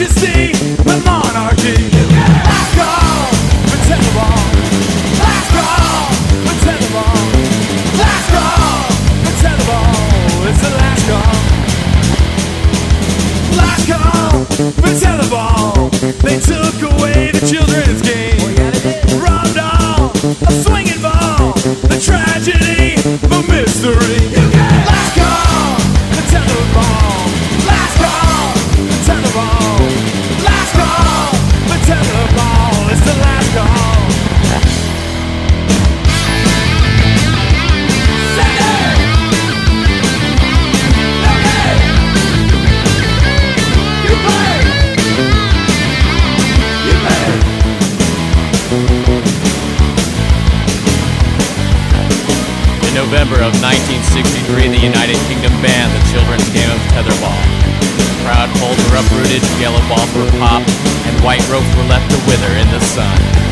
majesty, my monarchy. Last call for tetherball. Last call for tetherball. Last call for tetherball. It's the last call. Last call for tetherball. They took away the children's game. Robbed all a swinging ball. The tragedy, the mystery. Last call for tetherball. Last call for tetherball. Last call for tetherball. It's the last call. In November of 1963, the United Kingdom banned the children's game of tetherball. Proud poles were uprooted, yellow balls were popped, and white ropes were left to wither in the sun.